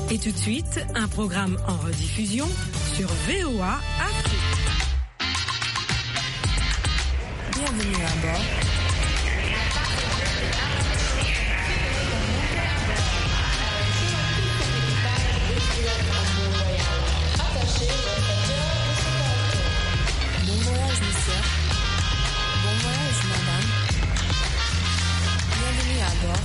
Et tout de suite, un programme en rediffusion sur VOA Afrique. Bienvenue à bord. Bon voyage, monsieur. Bon voyage, madame. Bienvenue à bord.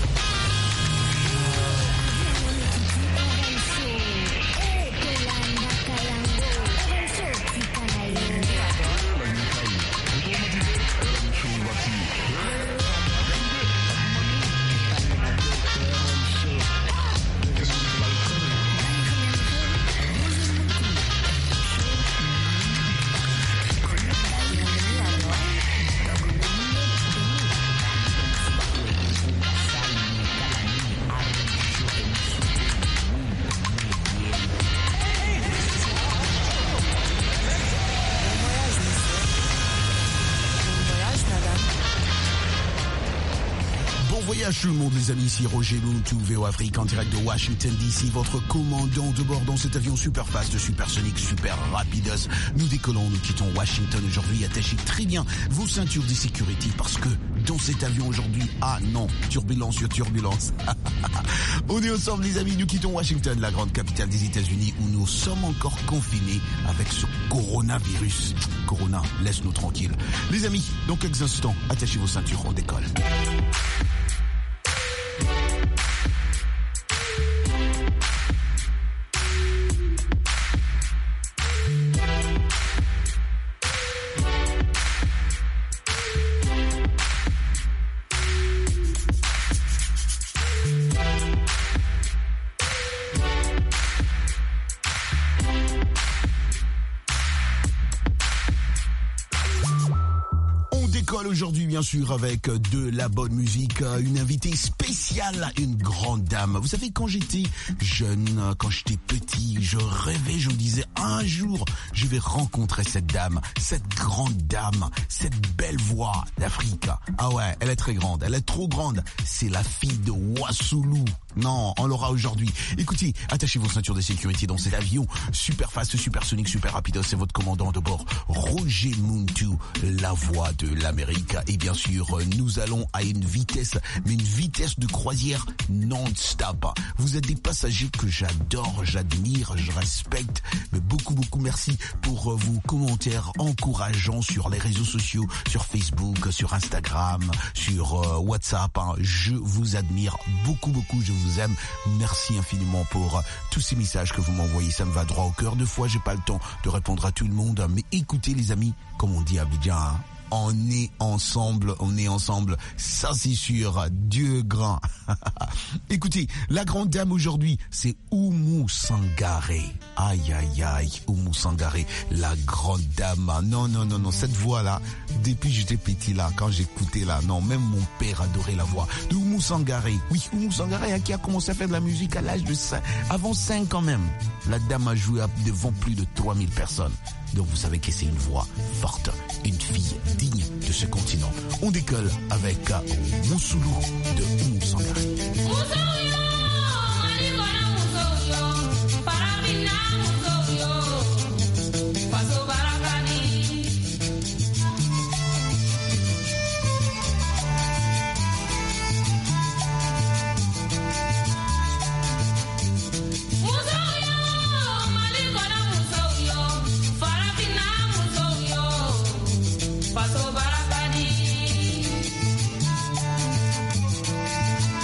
Tout le monde, les amis, ici Roger Muntu, VOA Afrique en direct de Washington DC, votre commandant de bord dans cet avion super fast, supersonique, super rapidos. Nous décollons, nous quittons Washington aujourd'hui. Attachez très bien vos ceintures de sécurité parce que dans cet avion aujourd'hui, ah non, turbulence sur turbulence. On est ensemble, les amis, nous quittons Washington, la grande capitale des États-Unis où nous sommes encore confinés avec ce coronavirus. Corona, laisse-nous tranquilles. Les amis, dans quelques instants, attachez vos ceintures, on décolle. Aujourd'hui, bien sûr, avec de la bonne musique, une invitée spéciale, une grande dame. Vous savez, quand j'étais jeune, quand j'étais petit, je rêvais, je me disais, un jour, je vais rencontrer cette dame, cette grande dame, cette belle voix d'Afrique. Ah ouais, elle est très grande, elle est trop grande. C'est la fille de Wassoulou. Non, on l'aura aujourd'hui. Écoutez, attachez vos ceintures de sécurité dans cet avion. Super fast, supersonique, super rapido. C'est votre commandant de bord, Roger Muntu, la voix de l'Amérique. Et bien sûr, nous allons à une vitesse, mais une vitesse de croisière non-stop. Vous êtes des passagers que j'adore, j'admire, je respecte. Mais beaucoup merci pour vos commentaires encourageants sur les réseaux sociaux, sur Facebook, sur Instagram, sur WhatsApp. Je vous admire beaucoup, je vous aime. Merci infiniment pour tous ces messages que vous m'envoyez. Ça me va droit au cœur. Deux fois, j'ai pas le temps de répondre à tout le monde. Mais écoutez les amis, comme on dit à Abidjan, on est ensemble, ça c'est sûr, Dieu grand. Écoutez, la grande dame aujourd'hui, c'est Oumou Sangaré. Aïe, Oumou Sangaré, la grande dame. Non, cette voix-là, depuis que j'étais petit là, quand j'écoutais là, non, même mon père adorait la voix de Oumou Sangaré. Oui, Oumou Sangaré qui a commencé à faire de la musique à l'âge de 5, avant 5 quand même. La dame a joué devant plus de 3000 personnes. Donc vous savez que c'est une voix forte, une fille digne de ce continent. On décolle avec Moussoulou de Oumou Sangaré. Paso para París.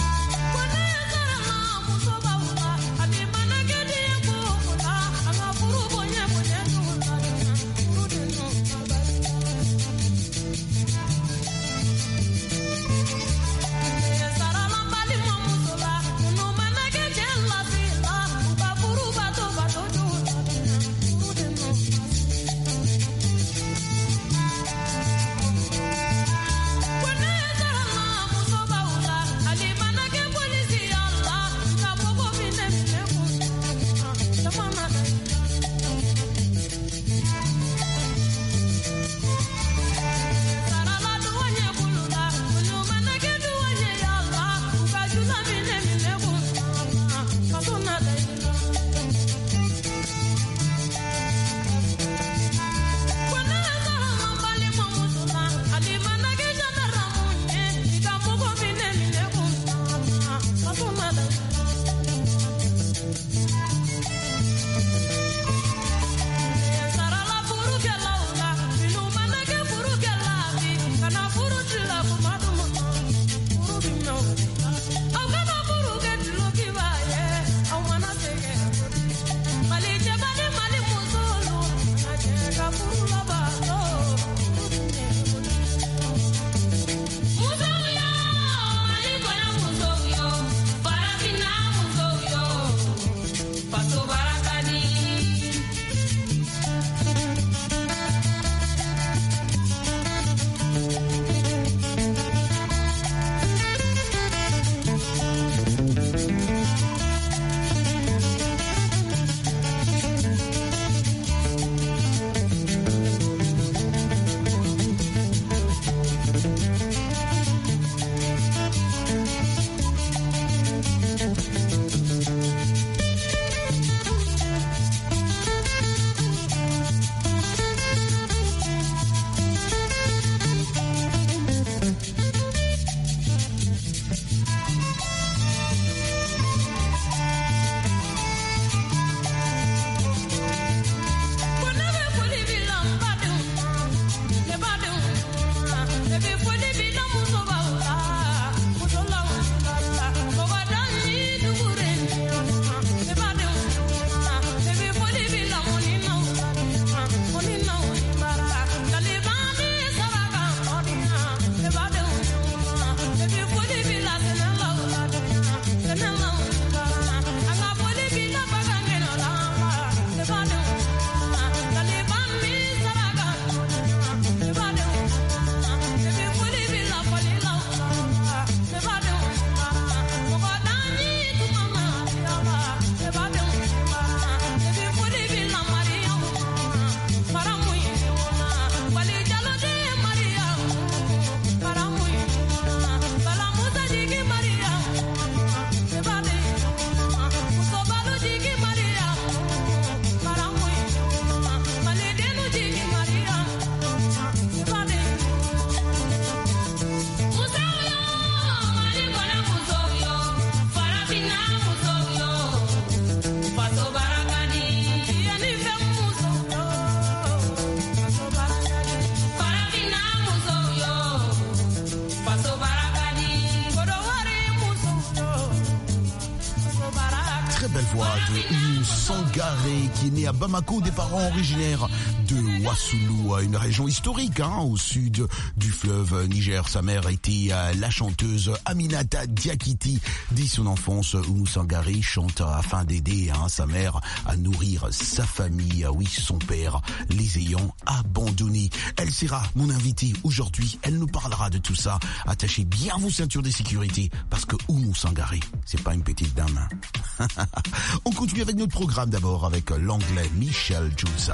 très belle voix de Oumou Sangaré, qui est né à Bamako, des parents originaires de Ouassoulou, une région historique au sud du fleuve Niger. Sa mère était la chanteuse Aminata Diakité. Dès son enfance, Oumou Sangaré chante afin d'aider sa mère à nourrir sa famille. Oui, son père les ayant abandonnés. Elle sera mon invitée aujourd'hui. Elle nous parlera de tout ça. Attachez bien vos ceintures de sécurité parce que Oumou Sangaré, c'est pas une petite dame. On continue avec notre programme d'abord avec l'anglais Michel Joseph.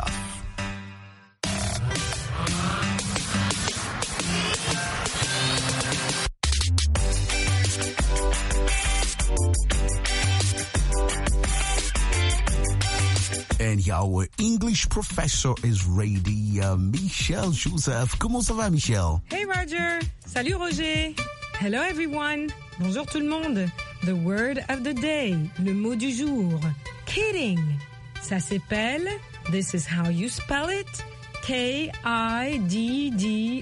And our English professor is ready, Michel Joseph. Comment ça va, Michel? Hey Roger. Salut Roger. Hello everyone. Bonjour tout le monde. The word of the day. Le mot du jour. Kidding. Ça s'appelle, this is how you spell it, K-I-D-D-I-N-G.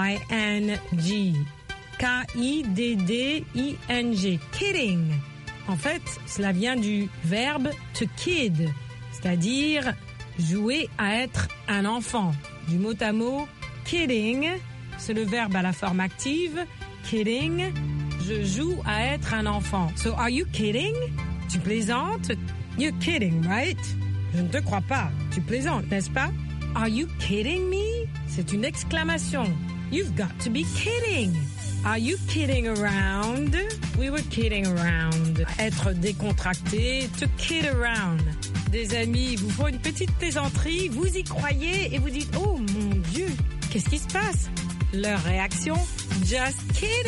K-I-D-D-I-N-G. Kidding. En fait, cela vient du verbe to kid, c'est-à-dire jouer à être un enfant. Du mot à mot, kidding, c'est le verbe à la forme active. Kidding, je joue à être un enfant. So, are you kidding? Tu plaisantes? You're kidding, right? Je ne te crois pas. Tu plaisantes, n'est-ce pas? Are you kidding me? C'est une exclamation. You've got to be kidding. Are you kidding around? We were kidding around. Être décontracté, to kid around. Des amis vous font une petite plaisanterie, vous y croyez et vous dites « Oh mon Dieu, qu'est-ce qui se passe ?» Leur réaction « Just kidding !»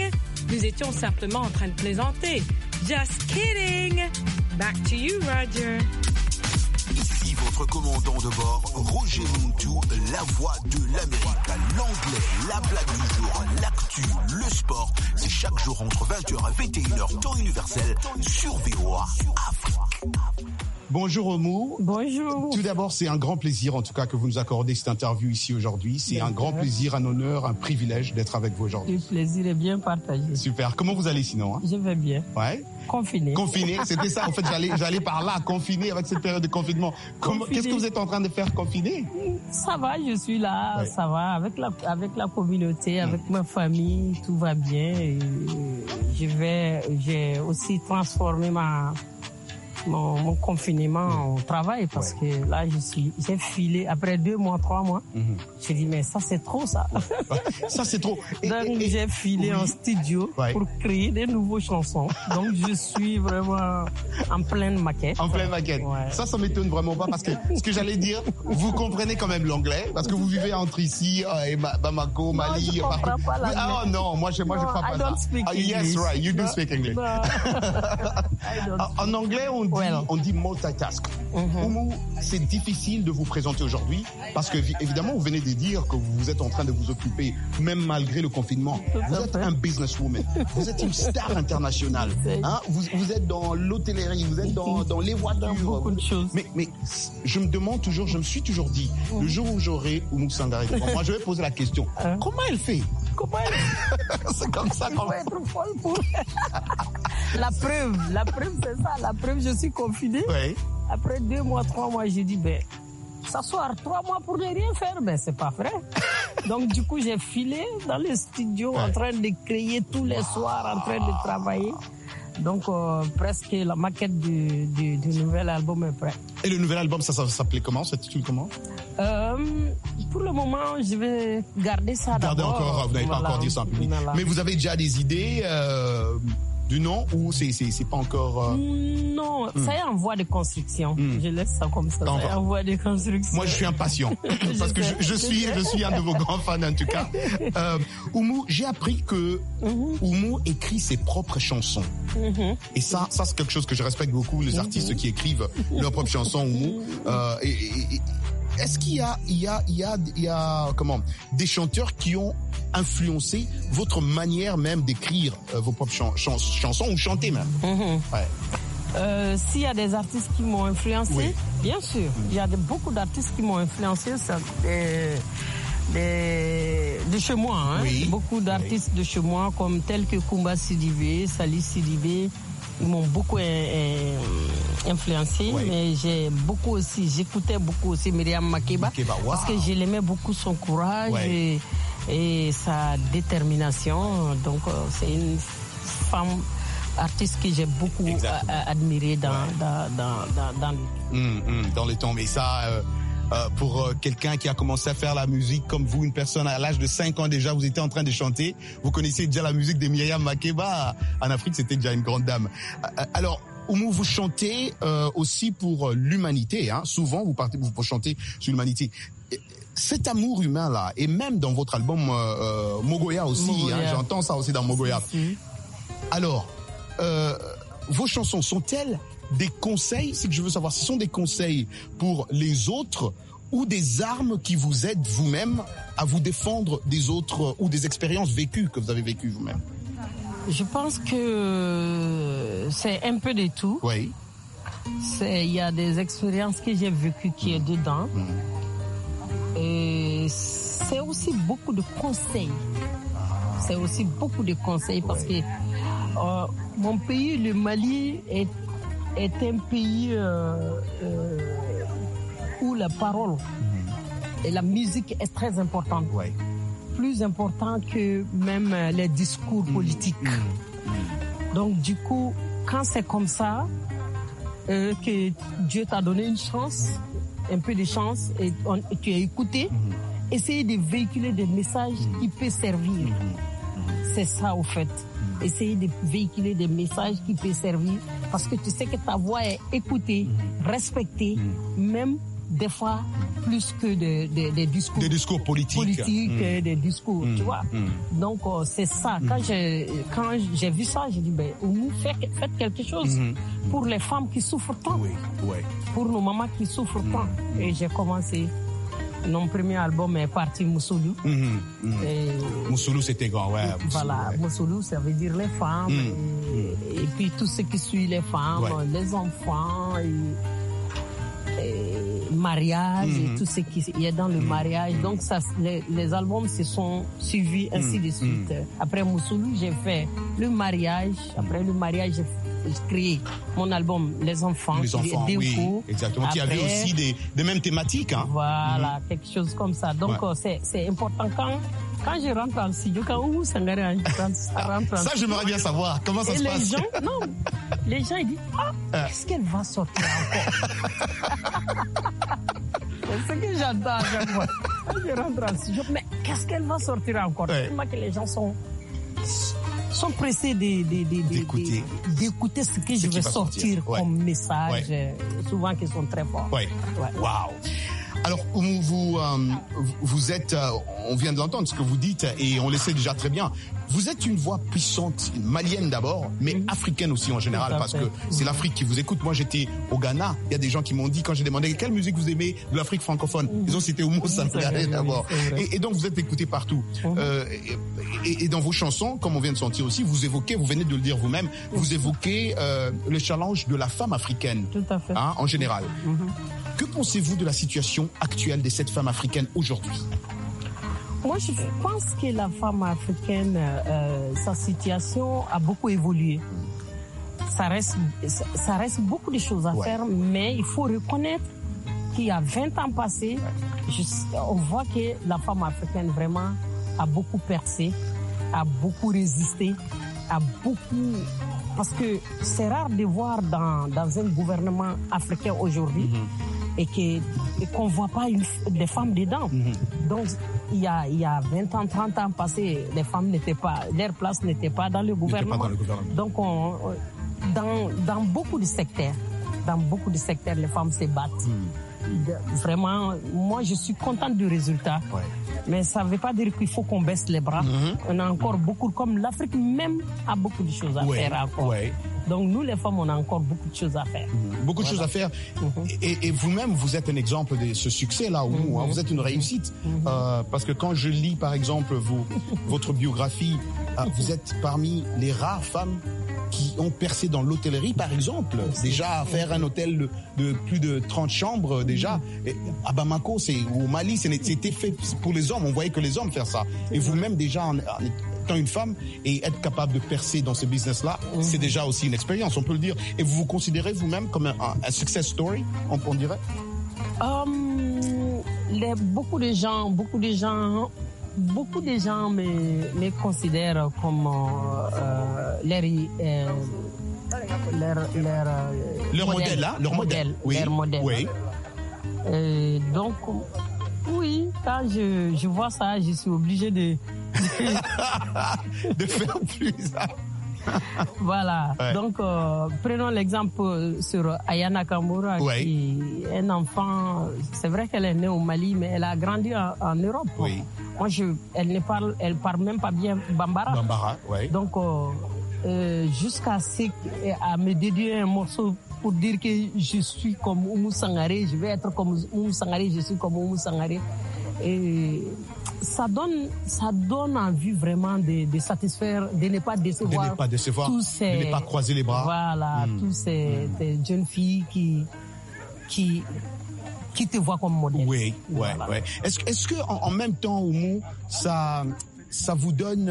Nous étions simplement en train de plaisanter. « Just kidding !» Back to you, Roger. Ici votre commandant de bord, Roger Muntu, la voix de l'Amérique, l'anglais, la blague du jour, l'actu, le sport. C'est chaque jour entre 20h et 21h, temps universel, sur VOA Afrique. Bonjour Oumou. Bonjour. Tout d'abord, c'est un grand plaisir en tout cas que vous nous accordez cette interview ici aujourd'hui. C'est un grand plaisir, un honneur, un privilège d'être avec vous aujourd'hui. Le plaisir est bien partagé. Super. Comment vous allez sinon? Je vais bien. Ouais. Confiné. Confiné, c'était ça. En fait, j'allais par là, confiné avec cette période de confinement. Qu'est-ce que vous êtes en train de faire confiné? Ça va, je suis là, ouais. Ça va, avec la communauté, avec ma famille, tout va bien. Et j'ai aussi transformé mon confinement au travail parce que là j'ai filé après 2 mois, 3 mois. J'ai dit mais ça c'est trop ça. Ça c'est trop. Donc j'ai filé en studio pour créer des nouvelles chansons. Donc je suis vraiment en pleine maquette. En pleine maquette. Ouais. Ça m'étonne vraiment pas parce que ce que j'allais dire, vous comprenez quand même l'anglais parce que vous vivez entre ici et Bamako, Mali. Non, je comprends pas l'anglais. Ah non, moi je crois pas ça. Yes, right, you do speak English. En anglais on dit multitask. Oumou, c'est difficile de vous présenter aujourd'hui parce que évidemment vous venez de dire que vous êtes en train de vous occuper même malgré le confinement. Vous êtes un businesswoman, vous êtes une star internationale. Vous êtes dans l'hôtellerie, vous êtes dans les voitures. Beaucoup de choses. Mais je me suis toujours dit, le jour où j'aurai Oumou Sangaré, moi je vais poser la question. Comment elle fait? C'est comme ça qu'on va être folle pour. La preuve c'est ça. La preuve, je suis confinée. Oui. Après 2 mois, 3 mois, j'ai dit s'asseoir 3 mois pour ne rien faire, c'est pas vrai. Donc du coup, j'ai filé dans les studios en train de créer tous les soirs, en train de travailler. Donc presque la maquette du nouvel album est prête. Et le nouvel album, ça s'appelait comment? Ça s'intitule comment? Pour le moment, je vais garder ça d'abord. Gardez encore, vous n'avez pas encore dit ça en public. Voilà. Mais vous avez déjà des idées du nom ou c'est pas encore... Non, ça est en voie de construction. Je laisse ça comme ça. Ça est en voie de construction. Moi, je suis impatient parce que je suis un de vos grands fans en tout cas. Oumou, j'ai appris que Oumou écrit ses propres chansons. Et ça c'est quelque chose que je respecte beaucoup, les artistes qui écrivent leurs propres chansons. Oumou. Est-ce qu'il y a des chanteurs qui ont influencé votre manière même d'écrire vos propres chansons ou chanter même? S'il y a des artistes qui m'ont influencé, bien sûr. Il y a beaucoup d'artistes qui m'ont influencé. De chez moi, beaucoup d'artistes de chez moi, comme tels que Kumba Sidibé, Sali Sidibé, ils m'ont beaucoup influencé, Ouais. mais j'écoutais beaucoup aussi Myriam Makeba, Makeba, wow. parce que je l'aimais beaucoup, son courage Ouais. et sa détermination. Donc, c'est une femme artiste que j'ai beaucoup admirée dans Dans les temps. Mais ça, pour quelqu'un qui a commencé à faire la musique comme vous, une personne à l'âge de 5 ans déjà, vous étiez en train de chanter, vous connaissez déjà la musique de Myriam Makeba. En Afrique, c'était déjà une grande dame. Alors, Oumou, vous chantez aussi pour l'humanité. Hein. Souvent, vous chantez sur l'humanité. Cet amour humain-là, et même dans votre album Mogoya aussi, Mogoya. Hein, j'entends ça aussi dans Mogoya. Alors, vos chansons sont-elles des conseils, c'est que je veux savoir, ce sont des conseils pour les autres ou des armes qui vous aident vous-même à vous défendre des autres ou des expériences vécues que vous avez vécues vous-même? Je pense que c'est un peu de tout. Oui. Il y a des expériences que j'ai vécues qui est dedans. Et c'est aussi beaucoup de conseils. C'est aussi beaucoup de conseils parce que mon pays, le Mali, est un pays où la parole et la musique est très importante. Ouais. Plus important que même les discours politiques. Donc du coup, quand c'est comme ça, que Dieu t'a donné une chance, un peu de chance, et tu as écouté, essayer de véhiculer des messages qui peuvent servir. C'est ça au fait. Essayer de véhiculer des messages qui peuvent servir parce que tu sais que ta voix est écoutée, respectée, même des fois plus que des discours. Des discours politiques. Des discours, tu vois. Donc c'est ça. Quand j'ai vu ça, j'ai dit, ben, Oumou, faites quelque chose pour les femmes qui souffrent tant. Oui, oui. Pour nos mamans qui souffrent tant. Et j'ai commencé. Mon premier album est parti Moussoulou. Moussoulou, c'était grand, ouais. Voilà, Moussoulou, ça veut dire les femmes. Et puis tout ce qui suit les femmes, les enfants, et mariage, et tout ce qui est dans le mariage. Donc ça, les albums se sont suivis ainsi de suite. Après Moussoulou, j'ai fait le mariage. Après le mariage, j'ai créé mon album Les Enfants. Les enfants, oui, exactement. Qui avait aussi des mêmes thématiques. Hein. Voilà, quelque chose comme ça. Donc c'est important quand je rentre en studio, quand Oumou Sangaré rentre en ça, j'aimerais bien savoir comment ça se passe. Les gens ils disent qu'est-ce qu'elle va sortir encore? C'est ce que j'entends à chaque fois. Quand je rentre en studio, mais qu'est-ce qu'elle va sortir encore? Tellement que les gens sont pressés d'écouter ce que je vais sortir comme message, souvent qui sont très forts. Waouh. Alors, vous êtes, on vient de l'entendre ce que vous dites et on le sait déjà très bien. Vous êtes une voix puissante, malienne d'abord, mais africaine aussi en général, parce que c'est l'Afrique qui vous écoute. Moi, j'étais au Ghana. Il y a des gens qui m'ont dit, quand j'ai demandé quelle musique vous aimez de l'Afrique francophone, ils ont cité Oumou Sangaré d'abord. Et donc, vous êtes écouté partout. Et dans vos chansons, comme on vient de sentir aussi, vous venez de le dire vous-même, vous évoquez le challenge de la femme africaine. Tout à fait. Hein, en général. Que pensez-vous de la situation actuelle de cette femme africaine aujourd'hui? Moi, je pense que la femme africaine, sa situation a beaucoup évolué. Ça reste beaucoup de choses à faire, mais il faut reconnaître qu'il y a 20 ans passés, on voit que la femme africaine vraiment a beaucoup percé, a beaucoup résisté, parce que c'est rare de voir dans un gouvernement africain aujourd'hui et qu'on voit pas des femmes dedans. Donc, il y a 20 ans, 30 ans passés, les femmes leur place n'était pas dans le gouvernement. Donc, dans beaucoup de secteurs, les femmes se battent. Vraiment, moi, je suis contente du résultat. Mais ça ne veut pas dire qu'il faut qu'on baisse les bras. On a encore beaucoup, comme l'Afrique même a beaucoup de choses à faire encore. Donc nous, les femmes, on a encore beaucoup de choses à faire. Beaucoup de choses à faire. Et vous-même, vous êtes un exemple de ce succès-là, Oumou. Vous êtes une réussite. Parce que quand je lis, par exemple, votre biographie, vous êtes parmi les rares femmes qui ont percé dans l'hôtellerie, par exemple. Déjà, faire un hôtel de plus de 30 chambres, déjà. Et à Bamako, ou au Mali, c'était fait pour les hommes. On voyait que les hommes faire ça. Et vous-même, déjà, étant une femme et être capable de percer dans ce business-là, c'est déjà aussi une expérience, on peut le dire. Et vous vous considérez vous-même comme un success story, on dirait? Beaucoup de gens me considèrent comme leur modèle, là, leur modèle. Oui. Leur modèle. Oui. Donc, oui, quand je vois ça, je suis obligée de faire plus. Voilà. Ouais. Donc, prenons l'exemple sur Aya Nakamura, qui est un enfant. C'est vrai qu'elle est née au Mali, mais elle a grandi en Europe. Oui. Moi, elle parle même pas bien Bambara. Bambara, oui. Donc, jusqu'à me dédier un morceau pour dire que je suis comme Oumou Sangaré, je vais être comme Oumou Sangaré, je suis comme Oumou Sangaré. Et ça donne envie vraiment de satisfaire, de ne pas décevoir. De ne pas décevoir, de ne pas croiser les bras. Voilà, tous ces jeunes filles qui te voient comme modèle. Oui, voilà. Ouais. Est-ce que en même temps, Oumou, ça vous donne...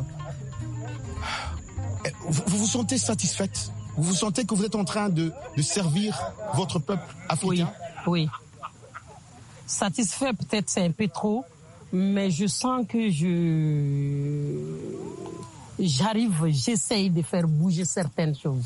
vous vous sentez satisfaite? Vous vous sentez que vous êtes en train de servir votre peuple africain? Oui. Satisfait, peut-être c'est un peu trop, mais je sens que j'essaye de faire bouger certaines choses.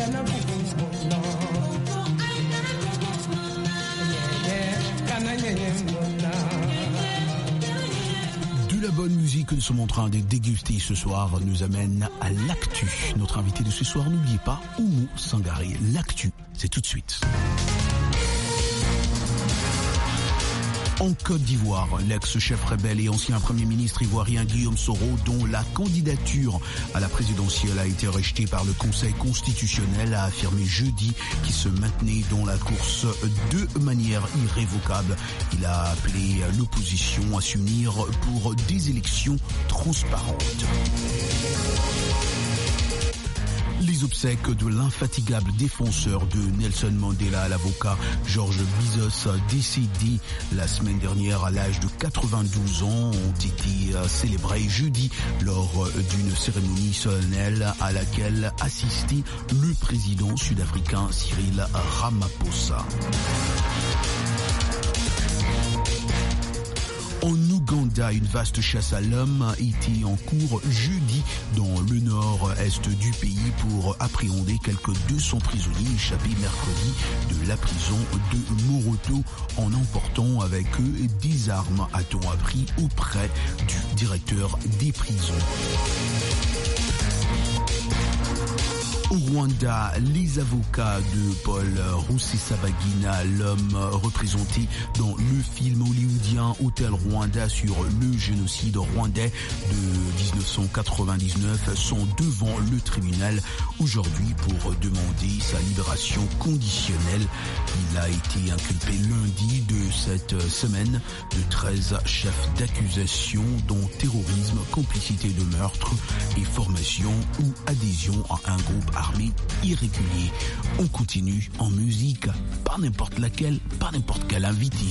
De la bonne musique que nous sommes en train de déguster ce soir nous amène à l'actu. Notre invité de ce soir, n'oubliez pas, Oumou Sangaré. L'actu, c'est tout de suite. En Côte d'Ivoire, l'ex-chef rebelle et ancien premier ministre ivoirien Guillaume Soro, dont la candidature à la présidentielle a été rejetée par le Conseil constitutionnel, a affirmé jeudi qu'il se maintenait dans la course de manière irrévocable. Il a appelé l'opposition à s'unir pour des élections transparentes. Les obsèques de l'infatigable défenseur de Nelson Mandela, l'avocat Georges Bizos, décédé la semaine dernière à l'âge de 92 ans, ont été célébrées jeudi lors d'une cérémonie solennelle à laquelle assistait le président sud-africain Cyril Ramaphosa. En Ouganda, une vaste chasse à l'homme a été en cours jeudi dans le nord-est du pays pour appréhender quelques 200 prisonniers échappés mercredi de la prison de Moroto en emportant avec eux des armes, a-t-on appris auprès du directeur des prisons. Au Rwanda, les avocats de Paul Rusesabagina, l'homme représenté dans le film hollywoodien Hôtel Rwanda sur le génocide rwandais de 1999, sont devant le tribunal aujourd'hui pour demander sa libération conditionnelle. Il a été inculpé lundi de cette semaine de 13 chefs d'accusation dont terrorisme, complicité de meurtre et formation ou adhésion à un groupe armé irrégulier. On continue en musique, pas n'importe laquelle, pas n'importe quel invité.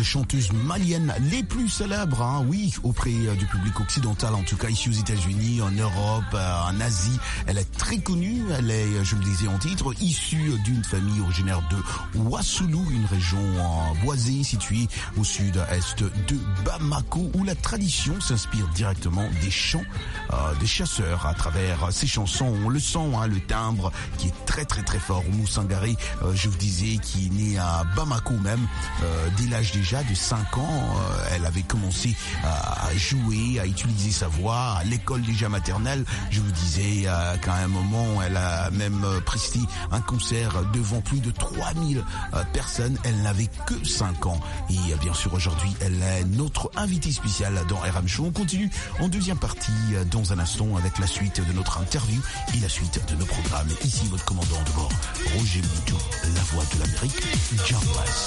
chanteuses maliennes les plus célèbres, hein, oui, auprès du public occidental, en tout cas ici aux États-Unis, en Europe, en Asie. Elle est très connue, elle est, je le disais en titre, issue d'une famille originaire de Wassoulou, une région boisée située au sud-est de Bamako, où la tradition s'inspire directement des chants des chasseurs. À travers ces chansons, on le sent, hein, le timbre qui est très très très fort. Oumou Sangaré, je vous disais, qui est née à Bamako même, dès l'âge déjà de 5 ans, elle avait commencé à jouer, à utiliser sa voix à l'école déjà maternelle. Je vous disais qu'à un moment, elle a même presté un concert devant plus de 3000 personnes. Elle n'avait que 5 ans. Et bien sûr, aujourd'hui, elle est notre invitée spéciale dans RM Show. On continue en deuxième partie dans un instant avec la suite de notre interview et la suite de nos programmes. Ici, votre commandant de bord, Roger Muntou, la voix de l'Amérique, John West.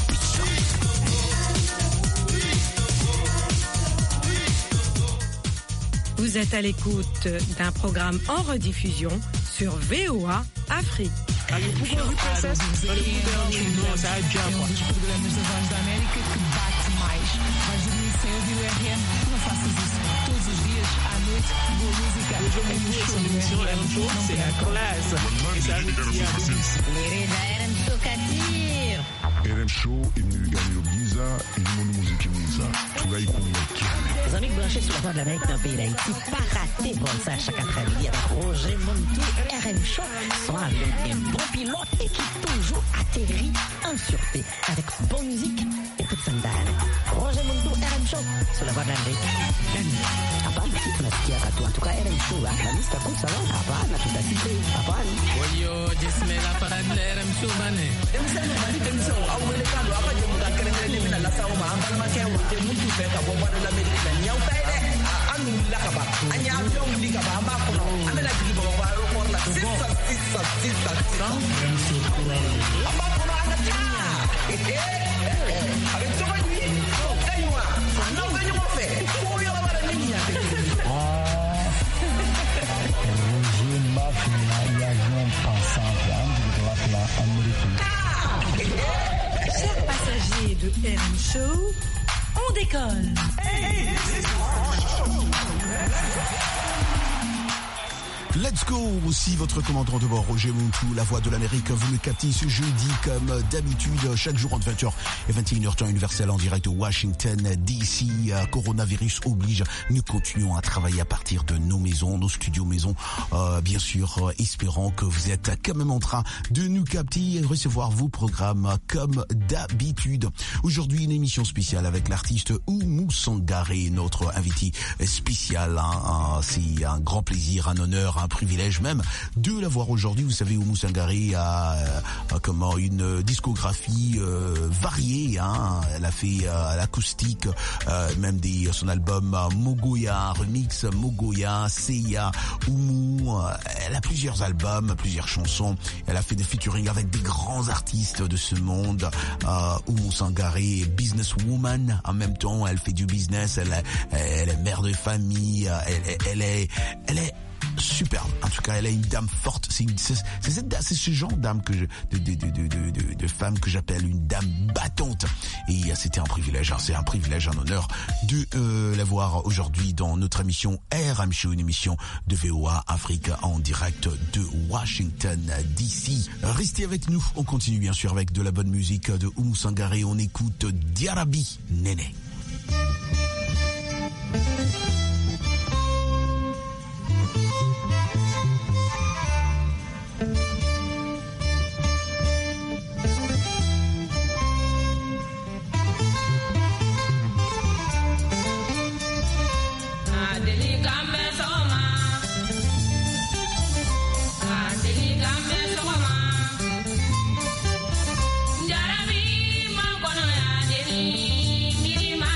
Vous êtes à l'écoute d'un programme en rediffusion sur VOA Afrique. Um dos programas da Voz da América que bate mais. Vais dormir sem ouvir o RM? Não faças isso. Todos os dias, à noite, boa música. É um show, c'est la classe. RM Show ili gani obgiza ili monu muziki mwiza tugayikumira Les amis branchés sur la voix de l'Amérique dans le pays d'Haïti, pas raté bon ça chaque après-midi avec Roger Muntou, RM Show, son avion un bon pilote et qui toujours atterrit en sûreté avec bonne musique et toute sandale. Roger Muntou, RM Show, sur la voix de l'Amérique. Hapana, tunasikia katu. En tout cas, RM Show, la liste cool, ça va? Hapana, tutasikia. Hapana. Olio, jismela para RM Show bane. Chers passagers de RM Show, on décolle. Let's go aussi, votre commandant de bord, Roger Muntou, la voix de l'Amérique. Vous me captez ce jeudi comme d'habitude, chaque jour entre 20h et 21h temps universel en direct de Washington DC. Coronavirus oblige, nous continuons à travailler à partir de nos maisons, nos studios maisons. Bien sûr, espérant que vous êtes quand même en train de nous capter et recevoir vos programmes comme d'habitude. Aujourd'hui, une émission spéciale avec l'artiste Oumou Sangaré, notre invité spécial. C'est un grand plaisir, un honneur, un privilège même de la voir aujourd'hui. Vous savez, Oumou Sangaré a comment une discographie variée. Hein. Elle a fait l'acoustique, même son album Mogoya, remix Mogoya, Seiya, Oumou. Elle a plusieurs albums, plusieurs chansons. Elle a fait des featuring avec des grands artistes de ce monde. Oumou Sangaré est businesswoman. En même temps, elle fait du business. Elle est mère de famille. Elle est superbe. En tout cas, elle est une dame forte. C'est ce genre d'âme de femme que j'appelle une dame battante. Et c'était un privilège. Hein, c'est un privilège, un honneur de la voir aujourd'hui dans notre émission RM Show, une émission de VOA Afrique en direct de Washington DC. Restez avec nous. On continue bien sûr avec de la bonne musique de Oumou Sangaré. On écoute Diarabi Néné. Jarabi, ma kono ya deli, miri ma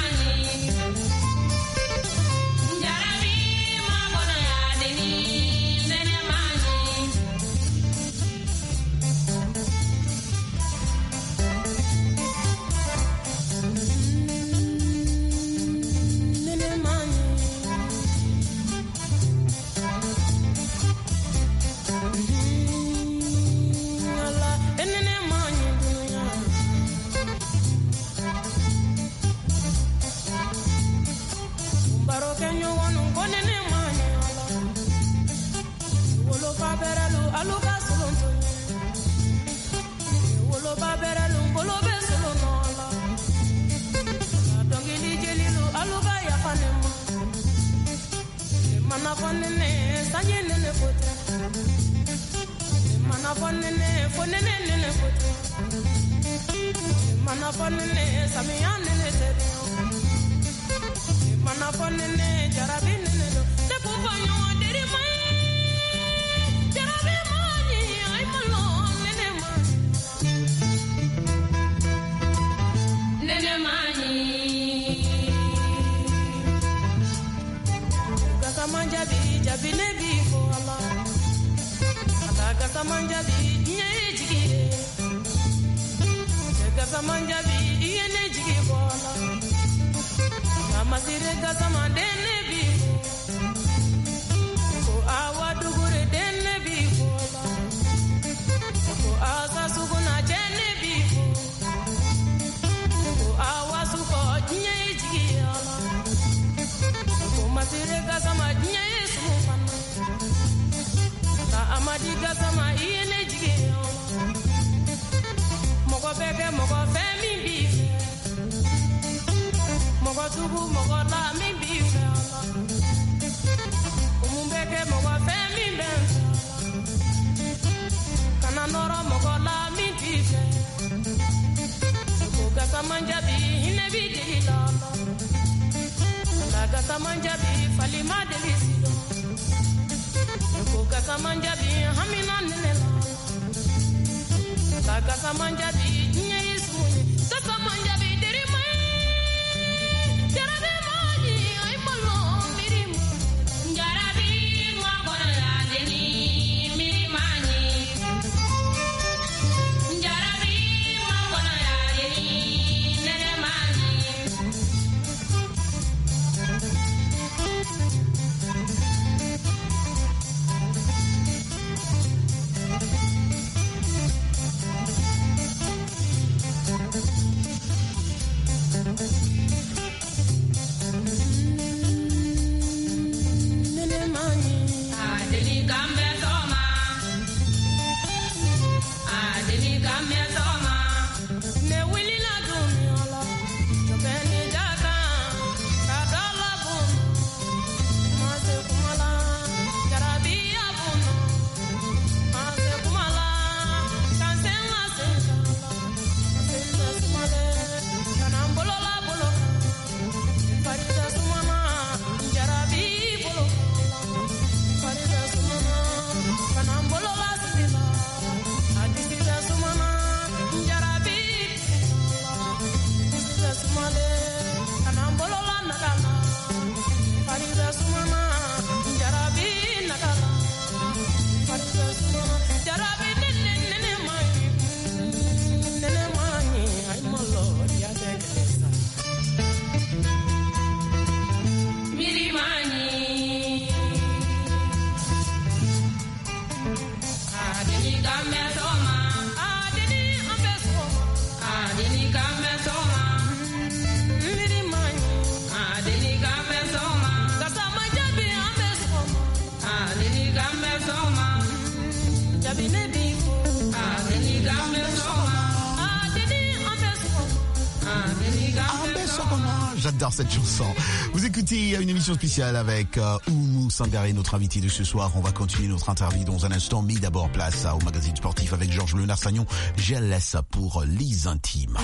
J'adore cette chanson. Vous écoutez une émission spéciale avec Oumou Sangaré, notre invité de ce soir. On va continuer notre interview dans un instant, mais d'abord place au magazine sportif avec Georges Léonard-Sagnon. Je laisse pour les intimes.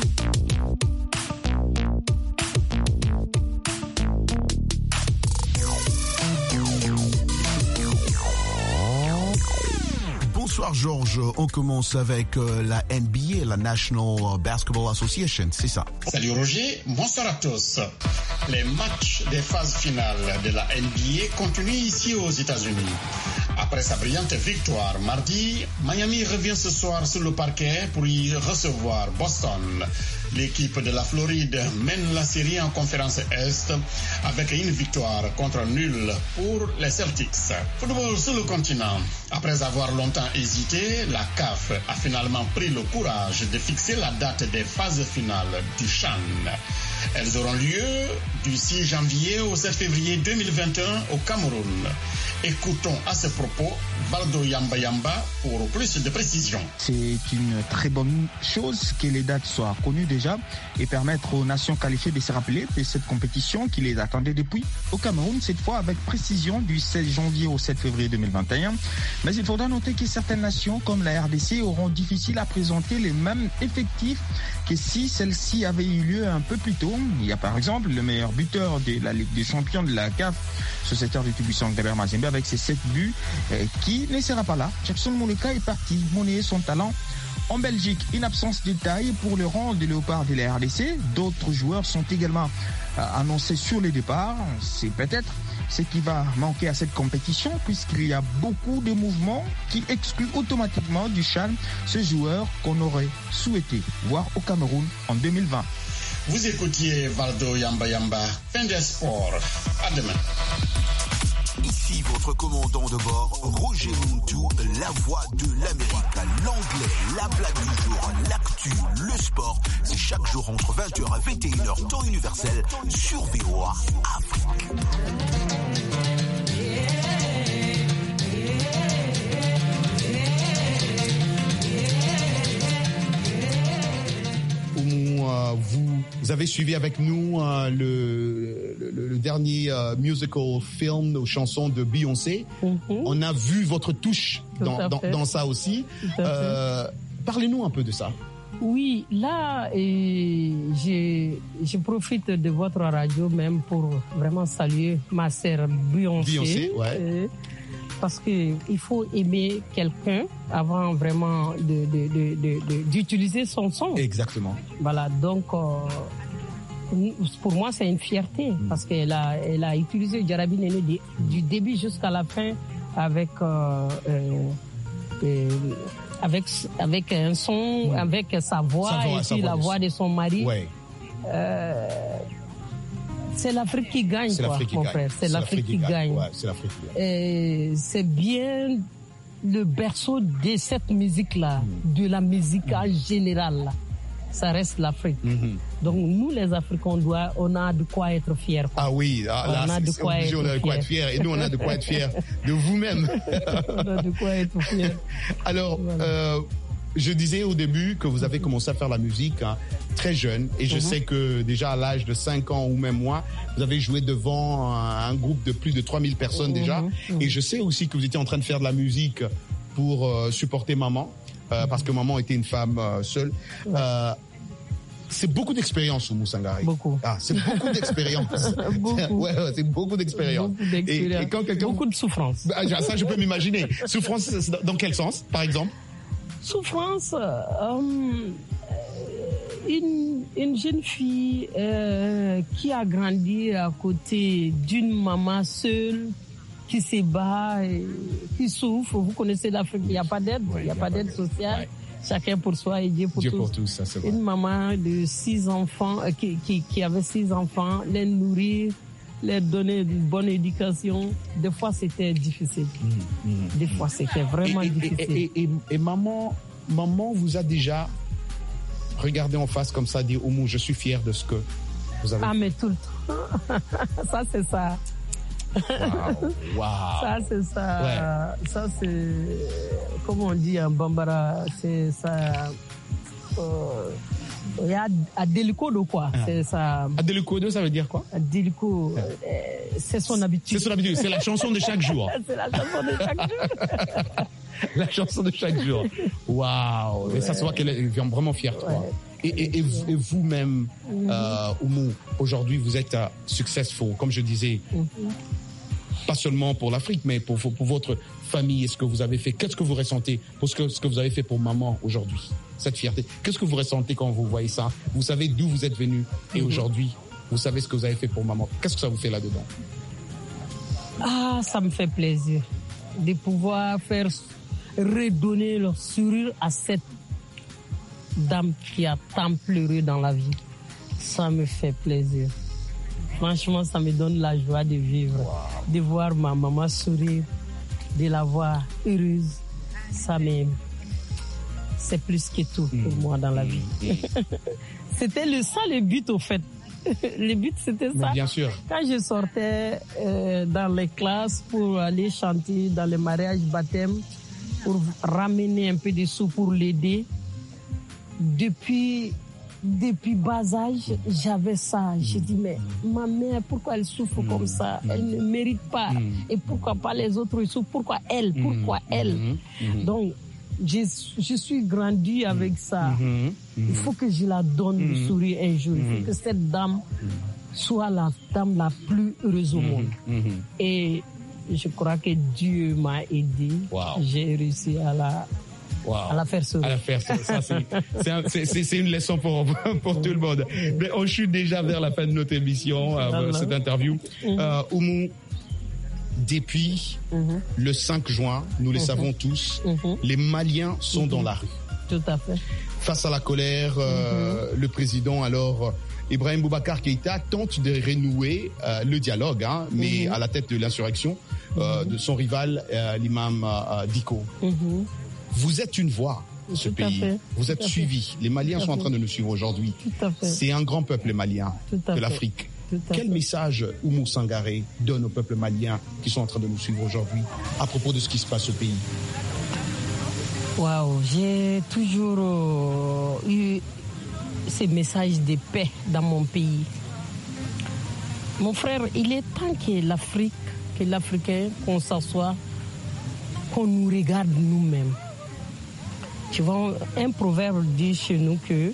Bonsoir Georges, on commence avec la NBA, la National Basketball Association, c'est ça? Salut Roger, bonsoir à tous. Les matchs des phases finales de la NBA continuent ici aux États-Unis. Après sa brillante victoire mardi, Miami revient ce soir sur le parquet pour y recevoir Boston. L'équipe de la Floride mène la série en conférence Est avec une victoire contre nul pour les Celtics. Football sur le continent. Après avoir longtemps hésité, la CAF a finalement pris le courage de fixer la date des phases finales du CHAN. Elles auront lieu du 6 janvier au 7 février 2021 au Cameroun. Écoutons à ce propos Valdo Yamba Yamba pour plus de précisions. C'est une très bonne chose que les dates soient connues déjà et permettre aux nations qualifiées de se rappeler de cette compétition qui les attendait depuis au Cameroun, cette fois avec précision du 16 janvier au 7 février 2021. Mais il faudra noter que certaines nations comme la RDC auront difficile à présenter les mêmes effectifs que si celle-ci avait eu lieu un peu plus tôt. Il y a par exemple le meilleur buteur de la Ligue des champions de la CAF, sociétaire du Tubissant Gabriel Mazembe, avec ses 7 buts, qui ne sera pas là. Jackson Moleka est parti monnayer son talent en Belgique. Une absence de taille pour le rang des Léopards de la RDC. D'autres joueurs sont également annoncés sur les départs. C'est peut-être ce qui va manquer à cette compétition, puisqu'il y a beaucoup de mouvements qui excluent automatiquement du CHAN ce joueur qu'on aurait souhaité voir au Cameroun en 2020. Vous écoutiez Valdo Yamba Yamba. Fin des sports. À demain. Ici votre commandant de bord, Roger Montou, la voix de l'Amérique. L'anglais, la blague du jour, l'actu, le sport. C'est chaque jour entre 20h et 21h, temps universel, sur VOA Afrique. Vous avez suivi avec nous le dernier musical film aux chansons de Beyoncé. On a vu votre touche dans ça aussi. Parlez-nous un peu de ça. Oui, là, je profite de votre radio même pour vraiment saluer ma sœur Beyoncé. Ouais. Parce qu'il faut aimer quelqu'un avant vraiment d'utiliser son son. Exactement. Voilà, donc pour moi c'est une fierté parce qu'elle a utilisé Jarabi Néné du début jusqu'à la fin avec un son, avec sa voix et puis la voix de son mari. Ouais. C'est l'Afrique qui gagne, mon frère. C'est l'Afrique qui gagne. Ouais, c'est l'Afrique qui gagne. Et c'est bien le berceau de cette musique-là, de la musique en général. Ça reste l'Afrique. Donc nous, les Africains, on a de quoi être fiers. Ah oui, là, on a de quoi être fiers. Et nous, on a de quoi être fiers de vous-même. On a de quoi être fiers. Alors, voilà. Je disais au début que vous avez commencé à faire la musique très jeune et je sais que déjà à l'âge de 5 ans ou même moins, vous avez joué devant un groupe de plus de 3000 personnes déjà et je sais aussi que vous étiez en train de faire de la musique pour supporter maman parce que maman était une femme seule. C'est beaucoup d'expérience, Oumou Sangaré. Beaucoup. C'est beaucoup d'expérience. Beaucoup. C'est beaucoup d'expérience. Beaucoup d'expérience. Et quand quelqu'un... Beaucoup de souffrance. Ça, je peux m'imaginer. Souffrance, dans quel sens, par exemple? Souffrance, une jeune fille qui a grandi à côté d'une maman seule qui se bat, et qui souffre. Vous connaissez l'Afrique, il n'y a pas d'aide, il n'y a pas d'aide sociale. Ouais. Chacun pour soi et Dieu pour tous. Dieu pour tous, ça c'est vrai. Une maman de 6 enfants, qui avait 6 enfants, les nourrir, leur donner une bonne éducation. Des fois, c'était difficile. Des fois, c'était vraiment difficile. Et maman vous a déjà regardé en face comme ça, dit Oumou, je suis fier de ce que vous avez fait. Ah, mais tout le temps. Ça, c'est ça. Wow. Ça, c'est ça. Ouais. Ça, c'est, comment on dit en Bambara, c'est ça. Adelikodo, quoi. C'est ça. Adelikodo, ça veut dire quoi? Adeliko, c'est son habitude. C'est son habitude, c'est la chanson de chaque jour. C'est la chanson de chaque jour. La chanson de chaque jour. Waouh. Ouais. Et ça se voit qu'elle est vraiment fière de toi. Ouais. Et vous-même, Oumou, aujourd'hui, vous êtes successful, comme je disais. Pas seulement pour l'Afrique, mais pour votre famille. Est-ce que vous avez fait? Qu'est-ce que vous ressentez pour ce que vous avez fait pour maman aujourd'hui? Cette fierté. Qu'est-ce que vous ressentez quand vous voyez ça? Vous savez d'où vous êtes venu et aujourd'hui, vous savez ce que vous avez fait pour maman. Qu'est-ce que ça vous fait là-dedans? Ah, ça me fait plaisir de pouvoir redonner le sourire à cette dame qui a tant pleuré dans la vie. Ça me fait plaisir. Franchement, ça me donne la joie de vivre, de voir ma maman sourire, de la voir heureuse. C'est plus que tout pour moi dans la vie. C'était ça le but au fait. Le but, c'était ça. Bien sûr. Quand je sortais dans les classes pour aller chanter dans les mariages, baptêmes, pour ramener un peu de sous pour l'aider, depuis bas âge, j'avais ça. J'ai dit, mais ma mère, pourquoi elle souffre comme ça? Elle ne mérite pas. Et pourquoi pas les autres souffrent? Pourquoi elle? Pourquoi elle? Donc, je suis grandie avec ça. Il faut que je la donne le sourire un jour. Il faut que cette dame soit la dame la plus heureuse au monde. Et je crois que Dieu m'a aidé. Wow. J'ai réussi à la faire sourire. À la faire sourire. Ça, c'est une leçon pour tout le monde. Mais on chute déjà vers la fin de notre émission, cette interview. Oumou, depuis le 5 juin, nous le savons tous, les Maliens sont dans la rue. Tout à fait. Face à la colère, le président, alors, Ibrahim Boubacar Keïta, tente de renouer le dialogue, mais à la tête de l'insurrection de son rival, l'imam Diko. Vous êtes une voix de ce pays. Vous êtes suivis. Les Maliens sont en train de nous suivre aujourd'hui. C'est un grand peuple malien de l'Afrique. Quel message Oumou Sangaré donne au peuple malien qui sont en train de nous suivre aujourd'hui à propos de ce qui se passe au pays? Waouh, j'ai toujours eu ces messages de paix dans mon pays. Mon frère, il est temps que l'Afrique, que l'Africain, qu'on s'assoie, qu'on nous regarde nous-mêmes. Tu vois, un proverbe dit chez nous que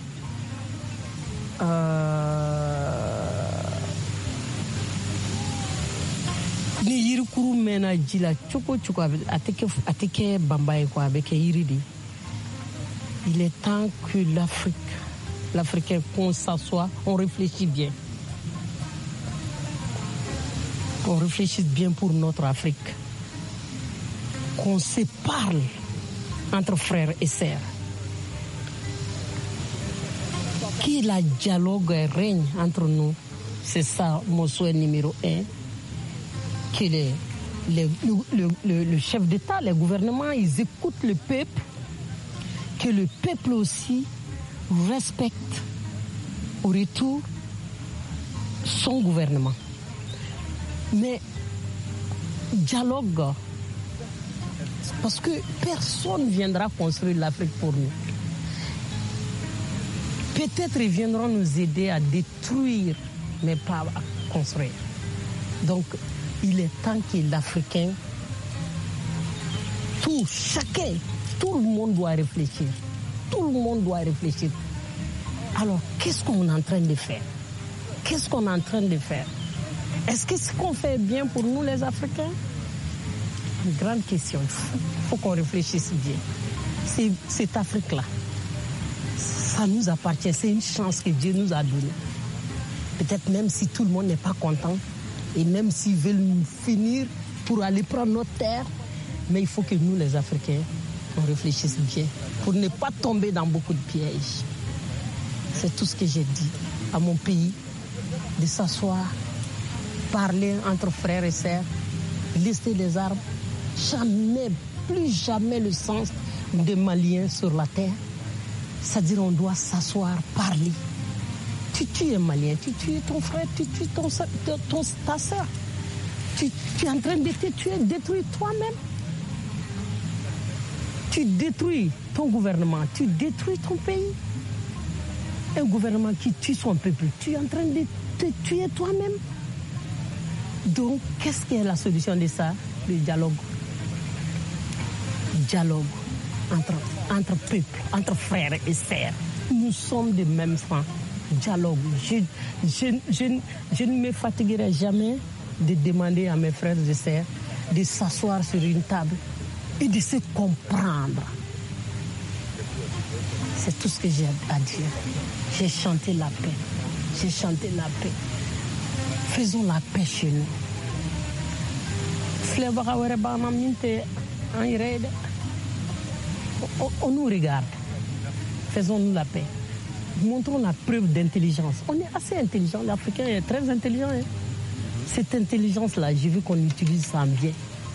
ni yirikuru mena jila choko choko ateke bambaye kwa avec yiridi. Il est temps que l'Africain, qu'on s'assoie, on réfléchit bien. Qu'on réfléchisse bien pour notre Afrique. Qu'on se parle entre frères et sœurs. Que le dialogue règne entre nous. C'est ça mon souhait numéro 1. Que le chef d'État, le gouvernement, ils écoutent le peuple. Que le peuple aussi respecte au retour son gouvernement. Mais dialogue, parce que personne ne viendra construire l'Afrique pour nous. Peut-être ils viendront nous aider à détruire, mais pas à construire. Donc, il est temps que l'Africain, chacun, tout le monde doit réfléchir. Tout le monde doit réfléchir. Alors, qu'est-ce qu'on est en train de faire? Qu'est-ce qu'on est en train de faire? Est-ce que ce qu'on fait est bien pour nous, les Africains? Une grande question. Il faut qu'on réfléchisse bien. Cette Afrique-là, ça nous appartient. C'est une chance que Dieu nous a donnée. Peut-être même si tout le monde n'est pas content, et même s'ils veulent nous finir pour aller prendre notre terre, mais il faut que nous, les Africains, on réfléchisse bien pour ne pas tomber dans beaucoup de pièges. C'est tout ce que j'ai dit à mon pays, de s'asseoir, parler entre frères et sœurs, lister des armes. Jamais, plus jamais le sens des Maliens sur la terre. C'est-à-dire on doit s'asseoir, parler. Tu tues un Malien, tu tues ton frère, tu tues ta soeur. Tu es en train de te tuer, détruire toi-même. Tu détruis ton gouvernement, tu détruis ton pays. Un gouvernement qui tue son peuple, tu es en train de te tuer toi-même. Donc, qu'est-ce qui est la solution de ça? Le dialogue. Dialogue entre peuples, entre frères et sœurs. Nous sommes de même sang. Dialogue. Je ne me fatiguerai jamais de demander à mes frères et sœurs de s'asseoir sur une table et de se comprendre. C'est tout ce que j'ai à dire. J'ai chanté la paix. J'ai chanté la paix. Faisons la paix chez nous. On nous regarde. Faisons-nous la paix. Montrons la preuve d'intelligence. On est assez intelligent. L'Africain est très intelligent. Hein? Cette intelligence-là, j'ai vu qu'on utilise ça bien.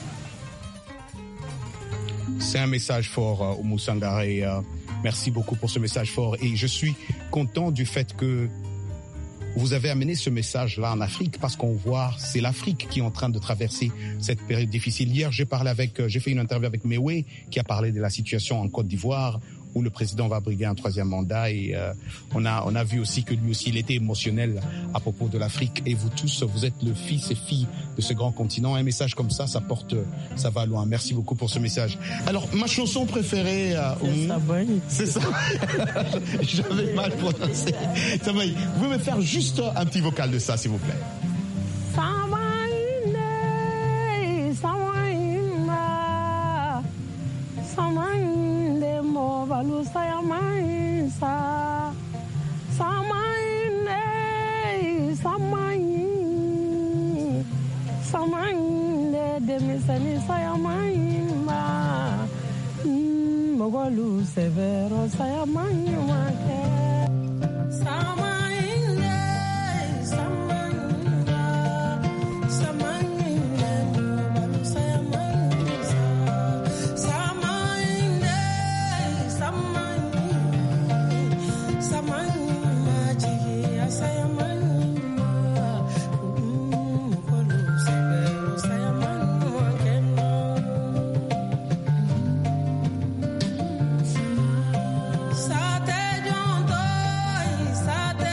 C'est un message fort, Oumou Sangaré. Merci beaucoup pour ce message fort. Et je suis content du fait que vous avez amené ce message-là en Afrique parce qu'on voit, c'est l'Afrique qui est en train de traverser cette période difficile. Hier, j'ai fait une interview avec Mewe qui a parlé de la situation en Côte d'Ivoire où le président va briguer un 3e mandat et on a vu aussi que lui aussi il était émotionnel à propos de l'Afrique et vous tous, vous êtes le fils et filles de ce grand continent. Un message comme ça va loin. Merci beaucoup pour ce message. Alors, ma chanson préférée, c'est ça. J'avais mal prononcé. Ça va, vous pouvez me faire juste un petit vocal de ça, s'il vous plaît. Severo Sate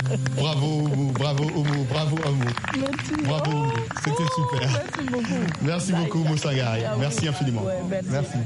Bravo Oumou, bravo Oumou, bravo Oumou. Merci. Bravo Oumou, c'était super. Merci beaucoup. Merci beaucoup Oumou Sangaré. Merci infiniment. Ouais, merci. Merci.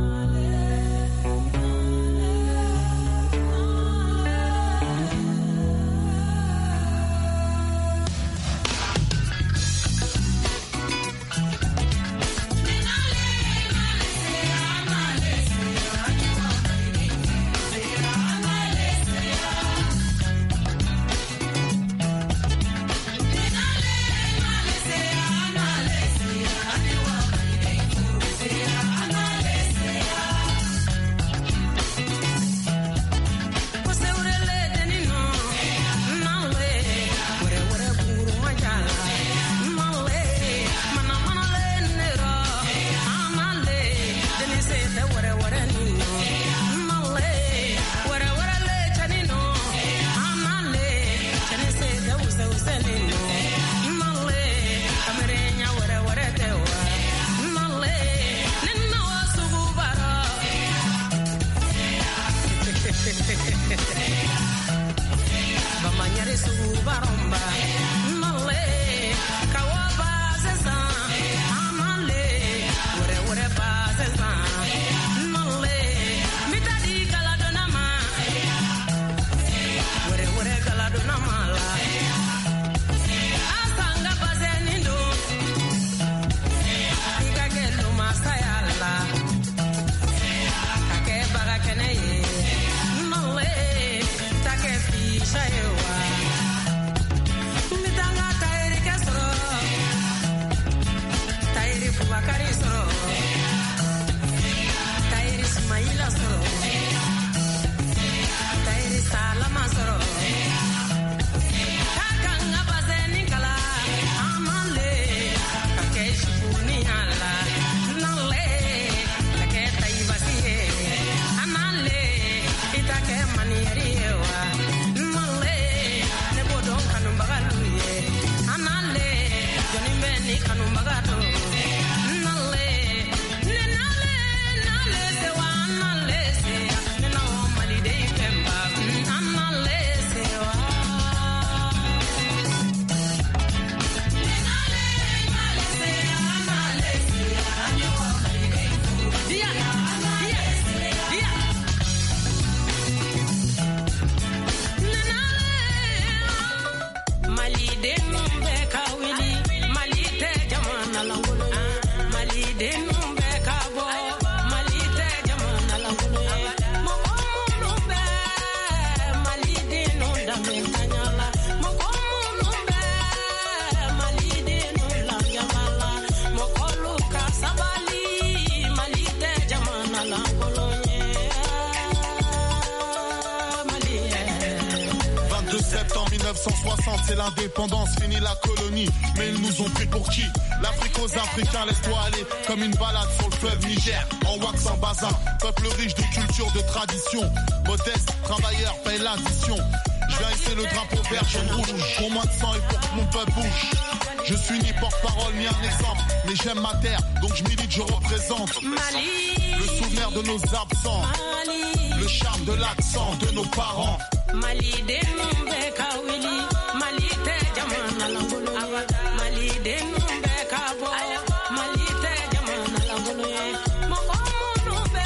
C'est l'indépendance, fini la colonie. Mais ils nous ont pris pour qui? L'Afrique aux Africains, laisse-toi aller comme une balade sur le fleuve Niger. En wax, en bazin, peuple riche de culture, de tradition. Modeste, travailleur, paye l'addition. Je viens hisser le drapeau vert, jaune, rouge. Pour moins de sang et pour que mon peuple bouge. Je suis ni porte-parole ni un exemple, mais j'aime ma terre, donc je milite, je représente Mali. Le souvenir de nos absents, Mali. Le charme de l'accent de nos parents. Mali de numbe kawili, Mali te jamana langolo, Mali de numbe kabo, Mali te jamana langolo, moko numbe,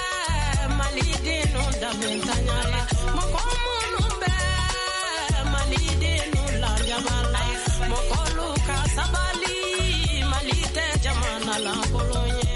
Mali de nunda bentanyala, moko numbe, Mali de nula jamala, moko luka sabali, Mali te jamana langolo.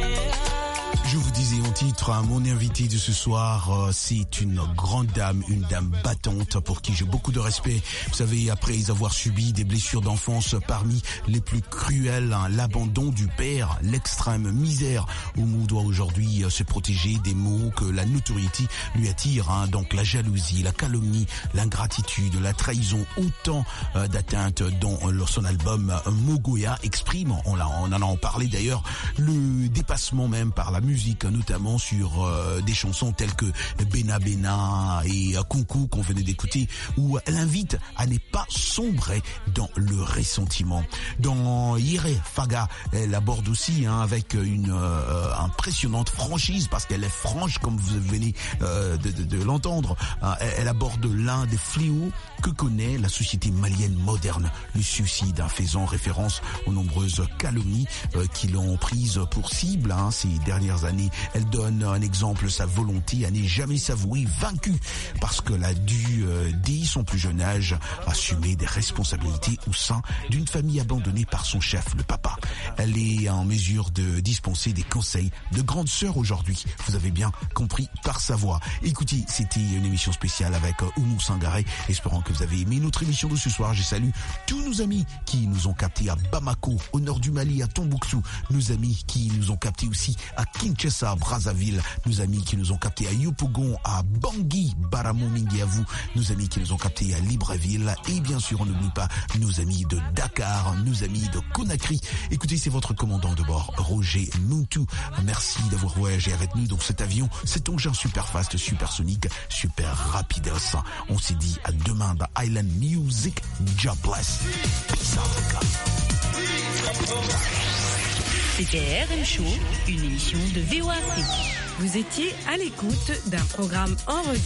Je vous disais en titre, mon invité de ce soir, c'est une grande dame, une dame battante pour qui j'ai beaucoup de respect. Vous savez, après avoir subi des blessures d'enfance parmi les plus cruelles, hein, l'abandon du père, l'extrême misère, Oumou doit aujourd'hui se protéger des maux que la notoriété lui attire, hein, donc la jalousie, la calomnie, l'ingratitude, la trahison, autant d'atteintes dont son album Mogoya exprime, on en a parlé d'ailleurs, le dépassement même par la musique, notamment sur sur des chansons telles que Bena Bena et Kunku qu'on venait d'écouter, où elle invite à ne pas sombrer dans le ressentiment. Dans Yere Faga, elle aborde aussi avec une impressionnante franchise, parce qu'elle est franche comme vous venez de l'entendre. Elle aborde l'un des fléaux que connaît la société malienne moderne, le suicide, faisant référence aux nombreuses calomnies qui l'ont prise pour cible ces dernières années. Elle donne un exemple, sa volonté à ne jamais s'avouer vaincue, parce qu'elle a dû, dès son plus jeune âge, assumer des responsabilités au sein d'une famille abandonnée par son chef, le papa. Elle est en mesure de dispenser des conseils de grande sœur aujourd'hui. Vous avez bien compris par sa voix. Écoutez, c'était une émission spéciale avec Oumou Sangaré. Espérant que vous avez aimé notre émission de ce soir. Je salue tous nos amis qui nous ont captés à Bamako, au nord du Mali, à Tombouctou, nos amis qui nous ont captés aussi à Kinshasa, Brazzaville, nos amis qui nous ont captés à Yopougon, à Bangui, Baramomingi à vous, nos amis qui nous ont captés à Libreville, et bien sûr on n'oublie pas nos amis de Dakar, nos amis de Conakry. Écoutez, c'est votre commandant de bord, Roger Muntu. Merci d'avoir voyagé avec nous dans cet avion, cet engin super fast, supersonique, super rapidos. On s'est dit à demain dans Island Music. God bless. Peace out. C'était RM Show, une émission de VOA Afrique. Vous étiez à l'écoute d'un programme enregistré